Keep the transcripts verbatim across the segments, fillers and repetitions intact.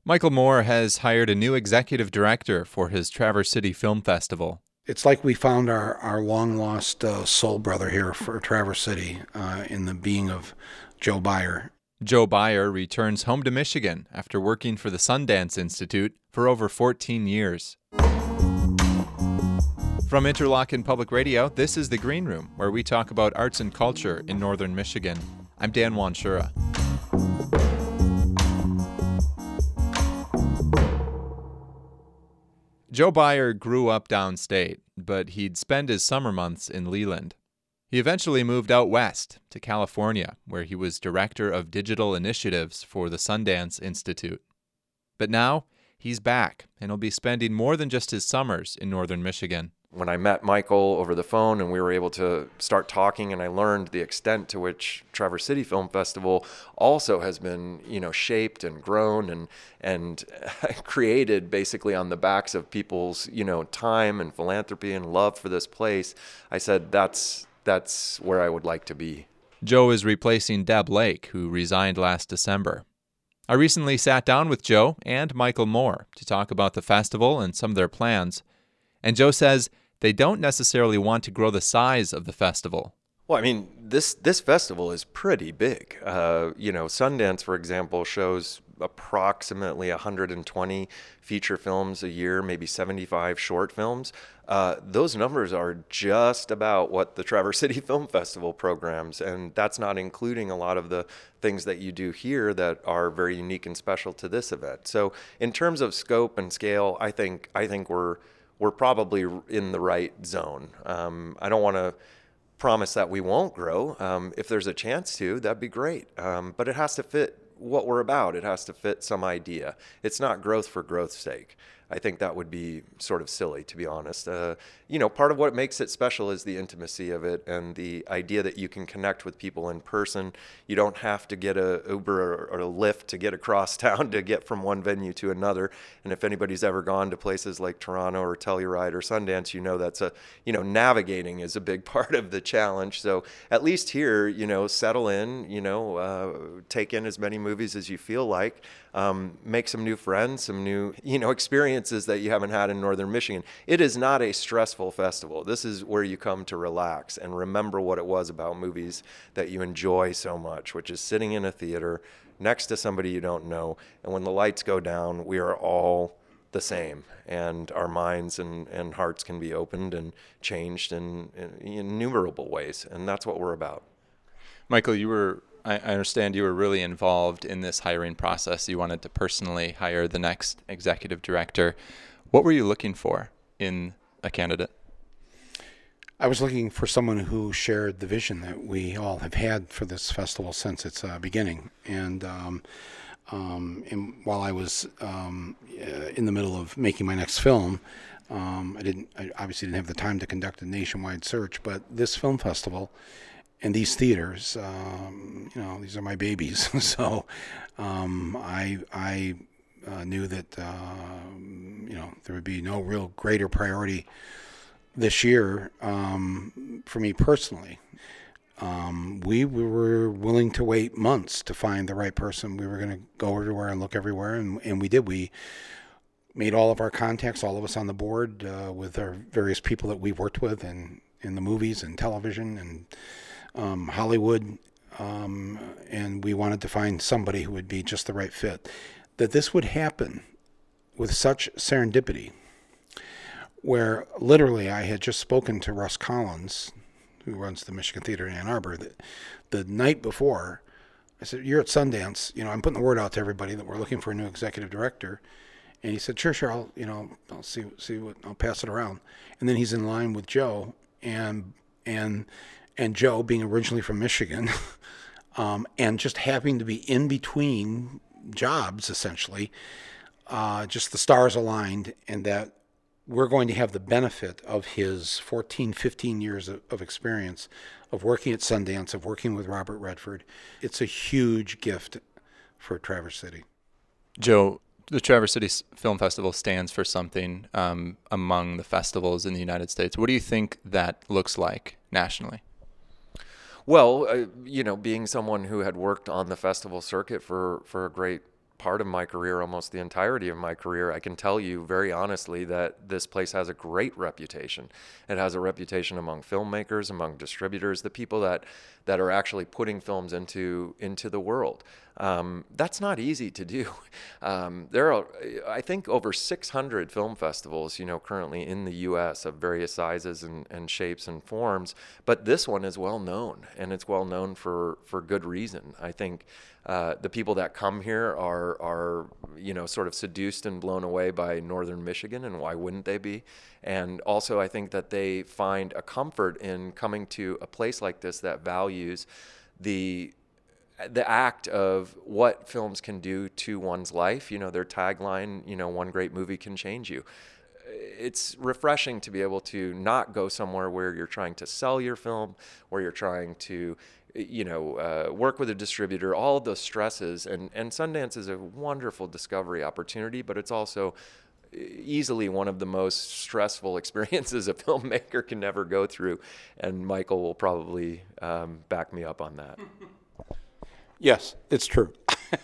Michael Moore has hired a new executive director for his Traverse City Film Festival. It's like we found our, our long-lost uh, soul brother here for Traverse City uh, in the being of Joe Beyer. Joe Beyer returns home to Michigan after working for the Sundance Institute for over fourteen years. From Interlochen Public Radio, this is The Green Room, where we talk about arts and culture in northern Michigan. I'm Dan Wanshura. Joe Beyer grew up downstate, but he'd spend his summer months in Leland. He eventually moved out west to California, where he was director of digital initiatives for the Sundance Institute. But now, he's back, and he'll be spending more than just his summers in northern Michigan. When I met Michael over the phone and we were able to start talking, and I learned the extent to which Traverse City Film Festival also has been, you know, shaped and grown and and created basically on the backs of people's, you know, time and philanthropy and love for this place, I said that's that's where I would like to be. Joe is replacing Deb Lake, who resigned last December. I recently sat down with Joe and Michael Moore to talk about the festival and some of their plans. And Joe says they don't necessarily want to grow the size of the festival. Well, I mean, this this festival is pretty big. Uh, you know, Sundance, for example, shows approximately one hundred twenty feature films a year, maybe seventy-five short films. Uh, those numbers are just about what the Traverse City Film Festival programs, and that's not including a lot of the things that you do here that are very unique and special to this event. So in terms of scope and scale, I think I think we're we're probably in the right zone. Um, I don't want to promise that we won't grow. Um, if there's a chance to, that'd be great. Um, but it has to fit what we're about. It has to fit some idea. It's not growth for growth's sake. I think that would be sort of silly, to be honest. Uh, you know, part of what makes it special is the intimacy of it and the idea that you can connect with people in person. You don't have to get a Uber or, or a Lyft to get across town to get from one venue to another. And if anybody's ever gone to places like Toronto or Telluride or Sundance, you know that's a, you know, navigating is a big part of the challenge. So at least here, you know, settle in, you know, uh, take in as many movies as you feel like, um, make some new friends, some new, you know, experiences that you haven't had in northern Michigan. It is not a stressful festival. This is where you come to relax and remember what it was about movies that you enjoy so much, which is sitting in a theater next to somebody you don't know. And when the lights go down, we are all the same, and our minds and, and hearts can be opened and changed in, in innumerable ways. And that's what we're about. Michael, you were, I understand you were really involved in this hiring process. You wanted to personally hire the next executive director. What were you looking for in a candidate? I was looking for someone who shared the vision that we all have had for this festival since its uh, beginning. And, um, um, and while I was um, uh, in the middle of making my next film, um, I didn't, I obviously didn't have the time to conduct a nationwide search, but this film festival and these theaters, um, you know, these are my babies. so um, I, I uh, knew that, uh, you know, there would be no real greater priority this year um, for me personally. Um, we, we were willing to wait months to find the right person. We were going to go everywhere and look everywhere, and, and we did. We made all of our contacts, all of us on the board, uh, with our various people that we've worked with in, in the movies and television and um, Hollywood, um, and we wanted to find somebody who would be just the right fit. That this would happen with such serendipity, where literally I had just spoken to Russ Collins, who runs the Michigan Theater in Ann Arbor, the, the night before. I said, "You're at Sundance. You know, I'm putting the word out to everybody that we're looking for a new executive director." And he said, "Sure, sure. I'll, you know, I'll see, see what, I'll pass it around." And then he's in line with Joe, and and and Joe being originally from Michigan, um, and just having to be in between jobs, essentially, uh, just the stars aligned, and that we're going to have the benefit of his fourteen, fifteen years of, of experience of working at Sundance, of working with Robert Redford. It's a huge gift for Traverse City. Joe, the Traverse City Film Festival stands for something um, among the festivals in the United States. What do you think that looks like nationally? Well, uh, you know, being someone who had worked on the festival circuit for, for a great part of my career, almost the entirety of my career, I can tell you very honestly that this place has a great reputation. It has a reputation among filmmakers, among distributors, the people that, that are actually putting films into into the world. Um, that's not easy to do. Um, there are, I think, over six hundred film festivals, you know, currently in the U S of various sizes and, and shapes and forms. But this one is well known, and it's well known for, for good reason. I think uh, the people that come here are, are, you know, sort of seduced and blown away by Northern Michigan, and why wouldn't they be? And also, I think that they find a comfort in coming to a place like this that values the the act of what films can do to one's life. You know, their tagline, you know, one great movie can change you. It's refreshing to be able to not go somewhere where you're trying to sell your film, where you're trying to, you know, uh, work with a distributor, all of those stresses. And, and Sundance is a wonderful discovery opportunity, but it's also easily one of the most stressful experiences a filmmaker can never go through. And Michael will probably um, back me up on that. Yes, it's true.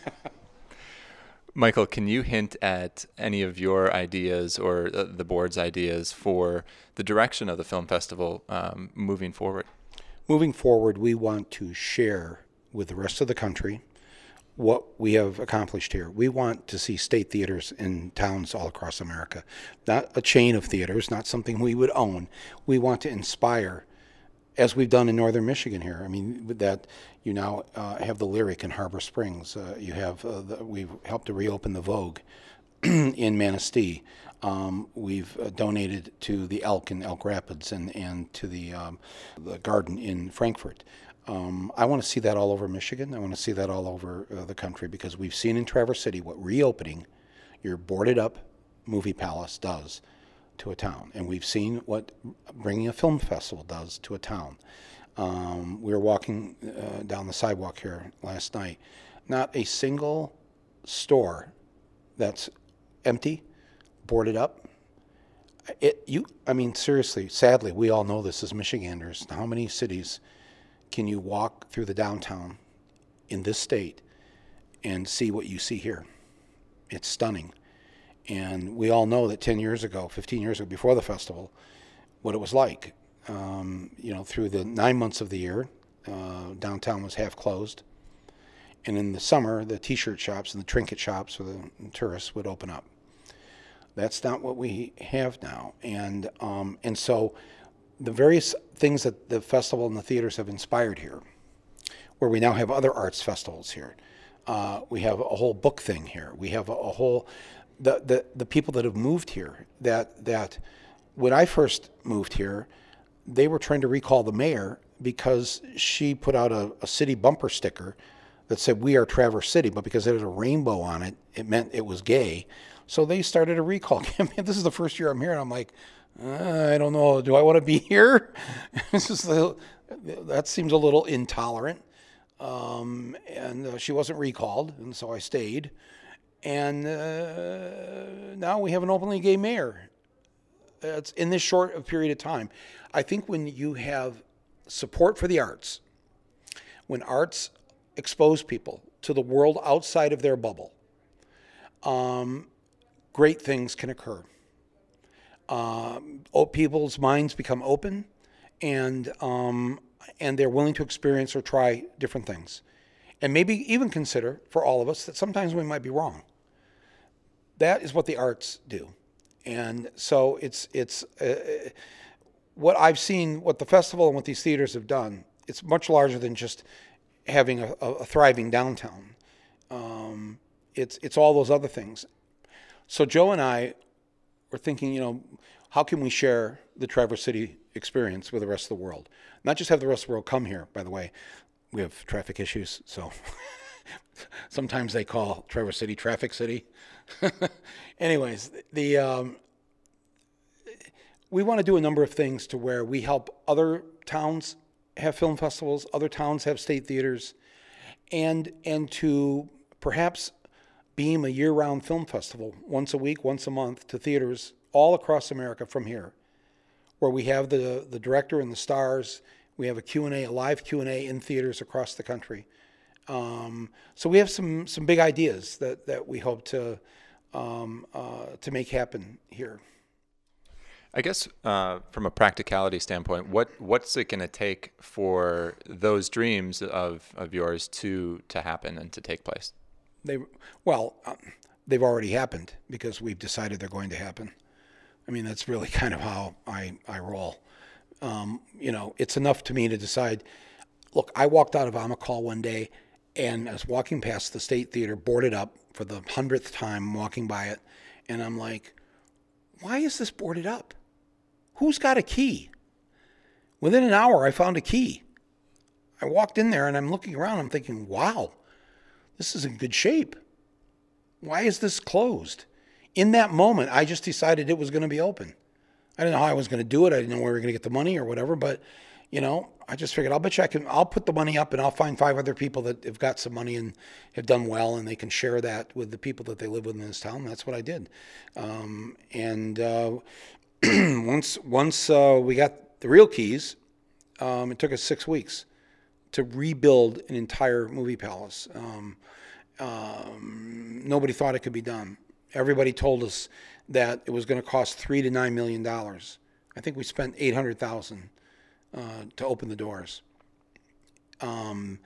Michael, can you hint at any of your ideas or uh, the board's ideas for the direction of the film festival um, moving forward? Moving forward, we want to share with the rest of the country what we have accomplished here. We want to see state theaters in towns all across America. Not a chain of theaters, not something we would own. We want to inspire, as we've done in Northern Michigan here. I mean, with that, you now uh, have the Lyric in Harbor Springs. Uh, you have, uh, the, we've helped to reopen the Vogue in Manistee. Um, we've uh, donated to the Elk in Elk Rapids and, and to the, um, the Garden in Frankfurt. Um, I want to see that all over Michigan. I want to see that all over uh, the country, because we've seen in Traverse City what reopening your boarded up movie palace does to a town. And we've seen what bringing a film festival does to a town. Um, we were walking uh, down the sidewalk here last night. Not a single store that's empty, boarded up. It, you, I mean, seriously, sadly, we all know this as Michiganders. How many cities can you walk through the downtown in this state and see what you see here? It's stunning. And we all know that ten years ago, fifteen years ago, before the festival, what it was like. Um, you know, through the nine months of the year, uh, downtown was half closed. And in the summer, the T-shirt shops and the trinket shops for the tourists would open up. That's not what we have now. And um, and so the various things that the festival and the theaters have inspired here, where we now have other arts festivals here. Uh, we have a whole book thing here. We have a, a whole... The, the the people that have moved here, that that when I first moved here, they were trying to recall the mayor because she put out a, a city bumper sticker that said, "We are Traverse City," but because there was a rainbow on it, it meant it was gay. So they started a recall campaign. This is the first year I'm here, and I'm like, uh, I don't know, do I want to be here? This is the, that seems a little intolerant. Um, and uh, she wasn't recalled, and so I stayed. And uh, now we have an openly gay mayor. It's in this short period of time. I think when you have support for the arts, when arts expose people to the world outside of their bubble, um, great things can occur. Um, people's minds become open, and um, and they're willing to experience or try different things. And maybe even consider, for all of us, that sometimes we might be wrong. That is what the arts do. And so it's it's uh, what I've seen, what the festival and what these theaters have done, it's much larger than just having a, a thriving downtown. Um, it's it's all those other things. So Joe and I were thinking, you know, how can we share the Traverse City experience with the rest of the world? Not just have the rest of the world come here, by the way. We have traffic issues, so sometimes they call Traverse City Traffic City. Anyways, the um, we want to do a number of things to where we help other towns have film festivals, other towns have state theaters, and and to perhaps beam a year-round film festival once a week, once a month to theaters all across America from here, where we have the the director and the stars. We have a Q and A, a live Q and A in theaters across the country. Um, so we have some some big ideas that that we hope to um, uh, to make happen here. I guess uh, from a practicality standpoint, what what's it going to take for those dreams of, of yours to to happen and to take place? They well, um, they've already happened because we've decided they're going to happen. I mean, that's really kind of how I I roll. Um, you know, it's enough to me to decide. Look, I walked out of Amicall one day, and I was walking past the State Theater, boarded up for the hundredth time, walking by it, and I'm like, why is this boarded up? Who's got a key? Within an hour, I found a key. I walked in there and I'm looking around. I'm thinking, wow, this is in good shape. Why is this closed? In that moment, I just decided it was going to be open. I didn't know how I was going to do it. I didn't know where we were going to get the money or whatever. But, you know, I just figured, I'll bet you I can, I'll put the money up and I'll find five other people that have got some money and have done well, and they can share that with the people that they live with in this town. That's what I did. Um, and, uh, once once uh, we got the real keys, um, it took us six weeks to rebuild an entire movie palace. Um, um, nobody thought it could be done. Everybody told us that it was going to cost three to nine million dollars. I think we spent eight hundred thousand uh, to open the doors. Um,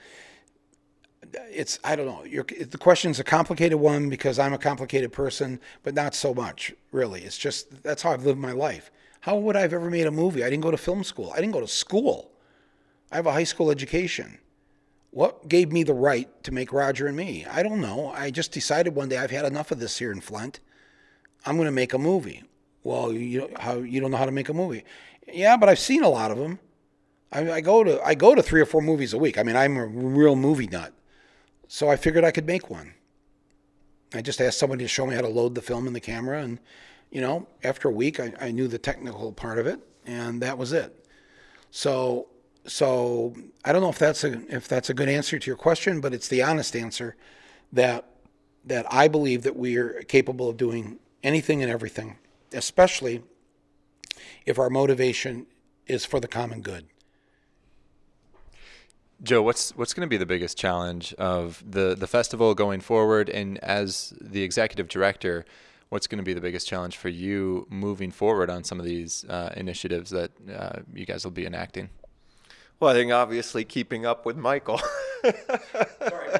it's I don't know. You're, the question's a complicated one because I'm a complicated person, but not so much, really. It's just that's how I've lived my life. How would I have ever made a movie? I didn't go to film school. I didn't go to school. I have a high school education. What gave me the right to make Roger and Me? I don't know. I just decided one day I've had enough of this here in Flint. I'm going to make a movie. Well, you how you don't know how to make a movie? Yeah, but I've seen a lot of them. I, I go to I go to three or four movies a week. I mean, I'm a real movie nut. So I figured I could make one. I just asked somebody to show me how to load the film in the camera. And, you know, after a week, I, I knew the technical part of it, and that was it. So so I don't know if that's a if that's a good answer to your question, but it's the honest answer that that I believe that we are capable of doing anything and everything, especially if our motivation is for the common good. Joe, what's what's going to be the biggest challenge of the, the festival going forward? And as the executive director, what's going to be the biggest challenge for you moving forward on some of these uh, initiatives that uh, you guys will be enacting? Well, I think obviously keeping up with Michael. Sorry.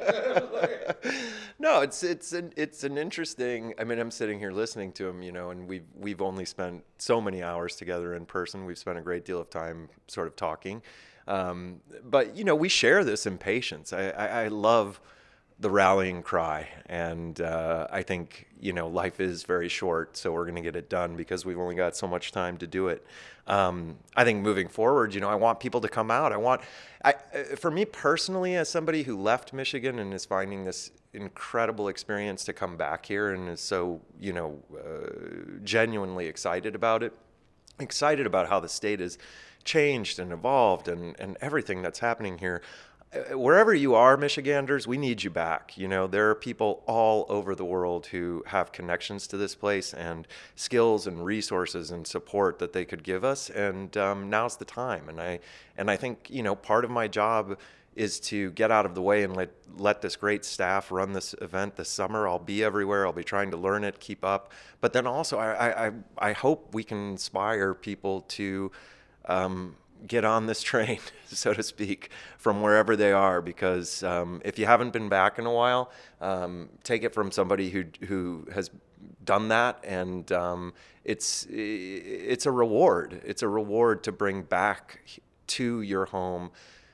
No, it's it's an it's an interesting. I mean, I'm sitting here listening to him, you know, and we've we've only spent so many hours together in person. We've spent a great deal of time sort of talking. Um, but, you know, we share this impatience. I, I, I love the rallying cry. And uh, I think, you know, life is very short, so we're going to get it done because we've only got so much time to do it. Um, I think moving forward, you know, I want people to come out. I want, I, for me personally, as somebody who left Michigan and is finding this incredible experience to come back here and is so, you know, uh, genuinely excited about it, excited about how the state is changed and evolved and, and everything that's happening here. Wherever you are, Michiganders, we need you back. You know, there are people all over the world who have connections to this place and skills and resources and support that they could give us. And um, now's the time. And I and I think, you know, part of my job is to get out of the way and let let this great staff run this event this summer. I'll be everywhere. I'll be trying to learn it, keep up. But then also, I I, I hope we can inspire people to Um, get on this train, so to speak, from wherever they are, because um, if you haven't been back in a while, um, take it from somebody who who has done that, and um, it's it's a reward. It's a reward to bring back to your home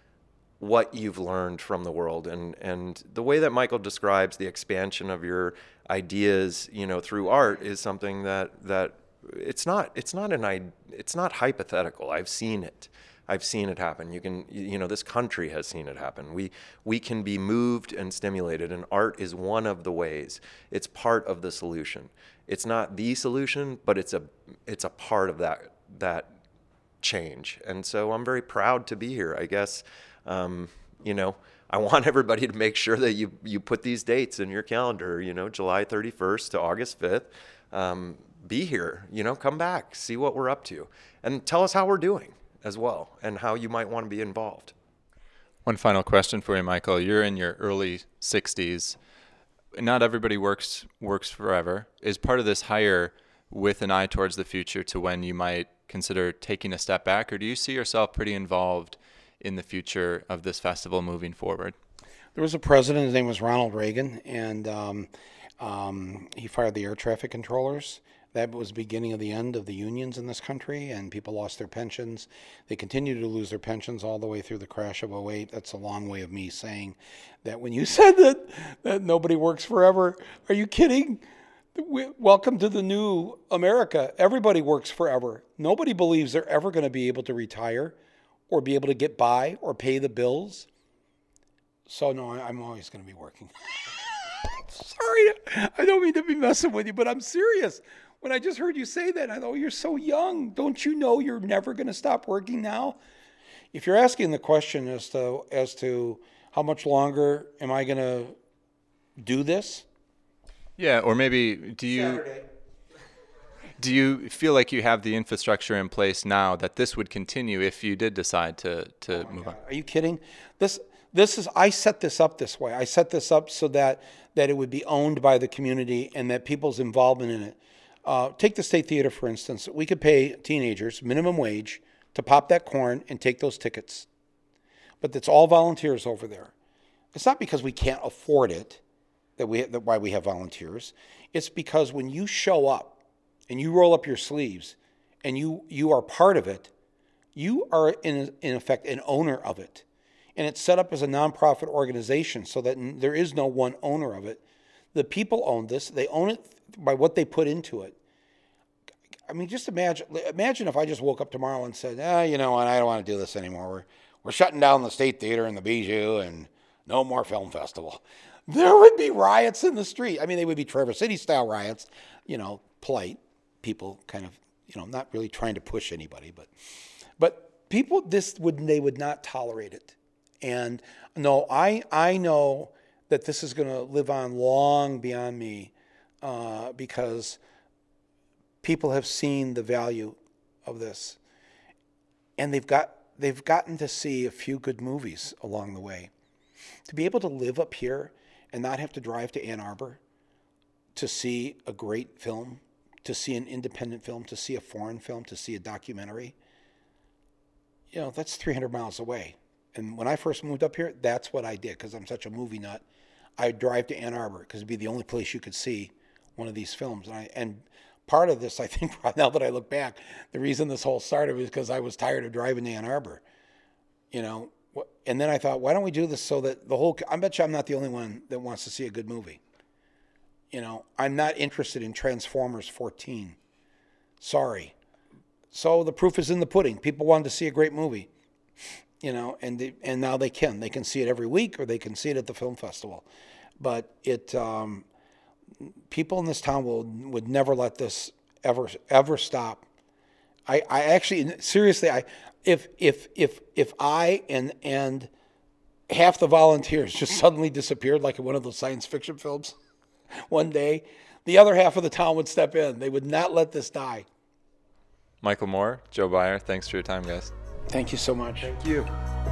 what you've learned from the world, and and the way that Michael describes the expansion of your ideas, you know, through art is something that that. It's not. It's not an. It's not hypothetical. I've seen it. I've seen it happen. You can. You know, this country has seen it happen. We we can be moved and stimulated, and art is one of the ways. It's part of the solution. It's not the solution, but it's a. It's a part of that that change. And so I'm very proud to be here. I guess. Um, you know, I want everybody to make sure that you you put these dates in your calendar. You know, July thirty-first to August fifth. Um, be here, you know, come back, see what we're up to, and tell us how we're doing as well and how you might want to be involved. One final question for you, Michael. You're in your early sixties. Not everybody works works forever. Is part of this hire with an eye towards the future to when you might consider taking a step back, or do you see yourself pretty involved in the future of this festival moving forward? There was a president, his name was Ronald Reagan, and um, um, he fired the air traffic controllers. That was the beginning of the end of the unions in this country, and people lost their pensions. They continued to lose their pensions all the way through the crash of oh eight. That's a long way of me saying that when you said that, that nobody works forever, are you kidding? Welcome to the new America. Everybody works forever. Nobody believes they're ever going to be able to retire or be able to get by or pay the bills. So, no, I'm always going to be working. Sorry, I don't mean to be messing with you, but I'm serious. When I just heard you say that, I thought, oh, you're so young. Don't you know you're never going to stop working now? If you're asking the question as to as to how much longer am I going to do this? Yeah, or maybe do you Saturday. do you feel like you have the infrastructure in place now that this would continue if you did decide to to Oh move God. on? Are you kidding? This this is I set this up this way. I set this up so that that it would be owned by the community and that people's involvement in it. Uh, take the State Theater, for instance. We could pay teenagers minimum wage to pop that corn and take those tickets. But it's all volunteers over there. It's not because we can't afford it that we that why we have volunteers. It's because when you show up and you roll up your sleeves and you you are part of it, you are in in effect an owner of it. And it's set up as a nonprofit organization so that there is no one owner of it. The people own this. They own it by what they put into it. I mean, just imagine imagine if I just woke up tomorrow and said, ah, you know what, I don't want to do this anymore. We're, we're shutting down the State Theater and the Bijou and no more film festival. There would be riots in the street. I mean, they would be Traverse City-style riots, you know, polite people kind of, you know, not really trying to push anybody. But but people, this would they would not tolerate it. And no, I I know that this is going to live on long beyond me uh, because people have seen the value of this, and they've got they've gotten to see a few good movies along the way. To be able to live up here and not have to drive to Ann Arbor to see a great film, to see an independent film, to see a foreign film, to see a documentary, you know, that's three hundred miles away. And when I first moved up here, that's what I did because I'm such a movie nut. I'd drive to Ann Arbor because it'd be the only place you could see one of these films. And, I, and part of this, I think, now that I look back, the reason this whole started was because I was tired of driving to Ann Arbor, you know. And then I thought, why don't we do this so that the whole, I bet you I'm not the only one that wants to see a good movie. You know, I'm not interested in Transformers fourteen. Sorry. So the proof is in the pudding. People wanted to see a great movie, you know, and they, and now they can. They can see it every week or they can see it at the film festival. But it, um, people in this town will would never let this ever, ever stop. I, I actually, seriously, I, if, if, if, if I and, and half the volunteers just suddenly disappeared like in one of those science fiction films one day, the other half of the town would step in. They would not let this die. Michael Moore, Joe Beyer, thanks for your time, guys. Thank you so much. Thank you.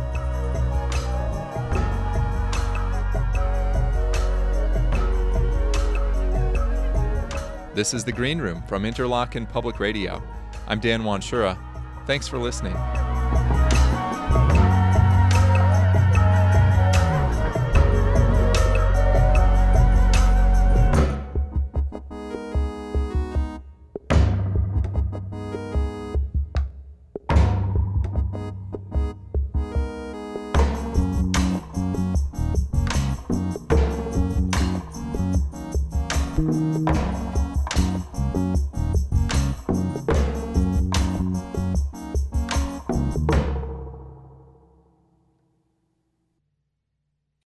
This is The Green Room from Interlochen Public Radio. I'm Dan Wanshura. Thanks for listening. Thank you.